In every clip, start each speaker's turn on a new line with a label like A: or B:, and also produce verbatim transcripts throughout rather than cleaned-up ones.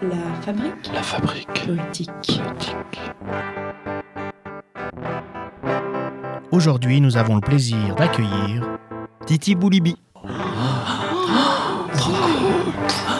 A: La fabrique.
B: La fabrique.
A: Poétique.
B: Poétique.
C: Aujourd'hui, nous avons le plaisir d'accueillir Titi Boulibi.
B: Trop cool.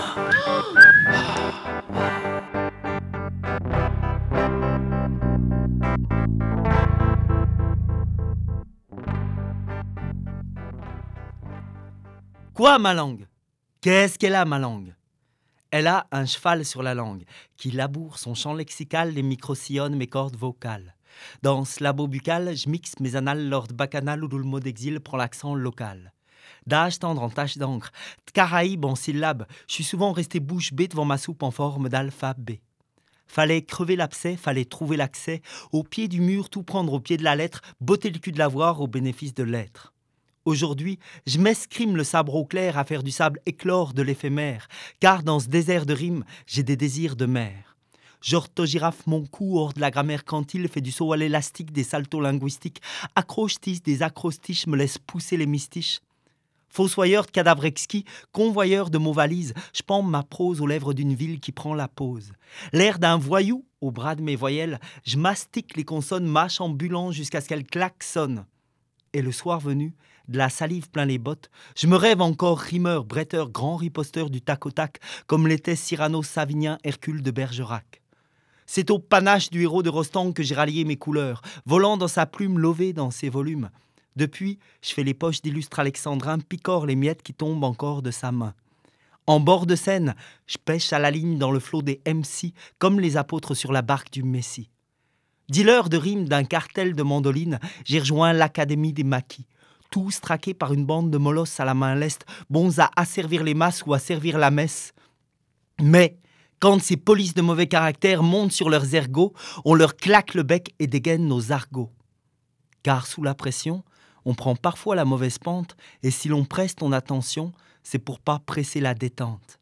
D: Quoi, ma langue? Qu'est-ce qu'elle a, ma langue? Elle a un cheval sur la langue, qui laboure son champ lexical, les micro-sillonne mes cordes vocales. Dans ce labo buccal, je mixe mes annales lors de bacchanal où le mot d'exil prend l'accent local. D'âge tendre en tache d'encre, de Caraïbes en syllabes, je suis souvent resté bouche bée devant ma soupe en forme d'alphabet. Fallait crever l'abcès, fallait trouver l'accès, au pied du mur, tout prendre au pied de la lettre, botter le cul de l'avoir au bénéfice de l'être. Aujourd'hui, je m'escrime le sabre au clair à faire du sable éclore de l'éphémère, car dans ce désert de rimes, j'ai des désirs de mer. J'orthogirafe mon cou hors de la grammaire quantile, fait du saut à l'élastique des saltos linguistiques, accroche-tiges des acrostiches me laisse pousser les mystiches. Fossoyeur de cadavres exquis, convoyeur de mots valises, je pends ma prose aux lèvres d'une ville qui prend la pause. L'air d'un voyou, au bras de mes voyelles, je mastique les consonnes, mâche ambulant jusqu'à ce qu'elles klaxonnent. Et le soir venu, de la salive plein les bottes, je me rêve encore rimeur, bretteur, grand riposteur du tac au tac, comme l'était Cyrano Savinien Hercule de Bergerac. C'est au panache du héros de Rostand que j'ai rallié mes couleurs, volant dans sa plume, lové dans ses volumes. Depuis, je fais les poches d'illustres alexandrins, picore les miettes qui tombent encore de sa main. En bord de Seine, je pêche à la ligne dans le flot des M C, comme les apôtres sur la barque du Messie. Dealer de rimes d'un cartel de mandolines, j'ai rejoint l'Académie des maquis. Tous traqués par une bande de molosses à la main leste, bons à asservir les masses ou à servir la messe. Mais, quand ces polices de mauvais caractère montent sur leurs ergots, on leur claque le bec et dégaine nos argots. Car sous la pression, on prend parfois la mauvaise pente, et si l'on presse ton attention, c'est pour pas presser la détente.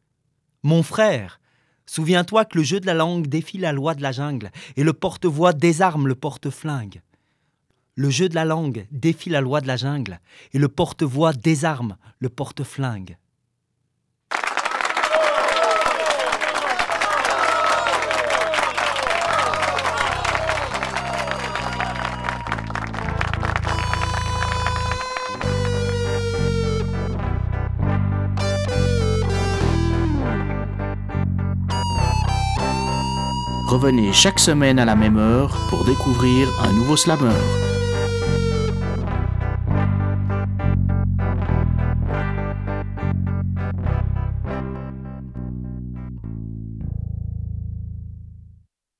D: Mon frère, souviens-toi que le jeu de la langue défie la loi de la jungle, et le porte-voix désarme le porte-flingue. Le jeu de la langue défie la loi de la jungle, et le porte-voix désarme le porte-flingue.
C: Revenez chaque semaine à la même heure pour découvrir un nouveau slammer.